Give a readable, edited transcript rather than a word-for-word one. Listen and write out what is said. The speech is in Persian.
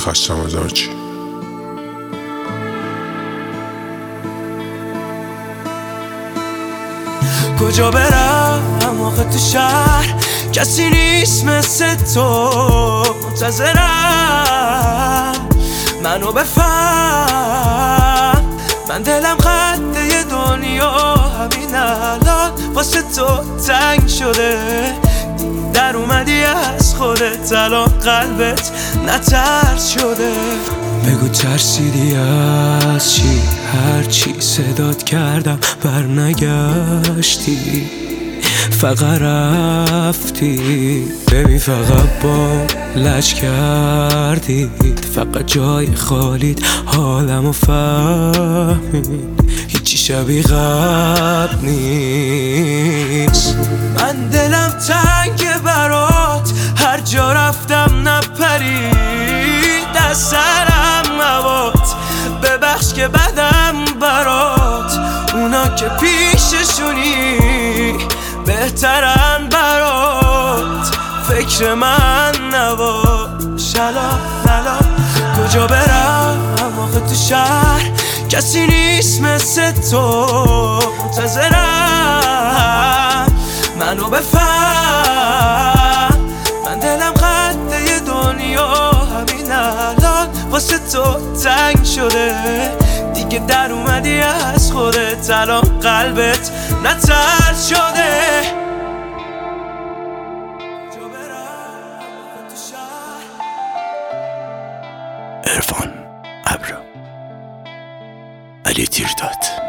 خستم از هرچی. کجا برم آخه تو شهر کسی نیست مثل تو، منتظرم منو بفهم. من دلم خطه دنیا همین الان واسه تو تنگ شده، در اومدی از خودت الان قلبت نترس شده. بگو ترسیدی از چی؟ هرچی صدات کردم برنگشتی، فقط رفتی. ببین فقط با لج کردی، فقط جای خالیت حالمو فهمید، هیچی شبیه قبل نیست. من دلم تنگ برات، هر جا رفتم نپرید از سرم موات. ببخش که بدم برات، اونا که پیششونی بهترن برات، فکر من نباش الان. کجا برم آخه تو شهر کسی نیست مثل تو، منتظرم منو بفهم. من دلم خطه دنیا همین الان واسه تو تنگ شده، دیگه در اومدی از خودت الان قلبت نترس شده. عرفان ابرو علی تیرداد.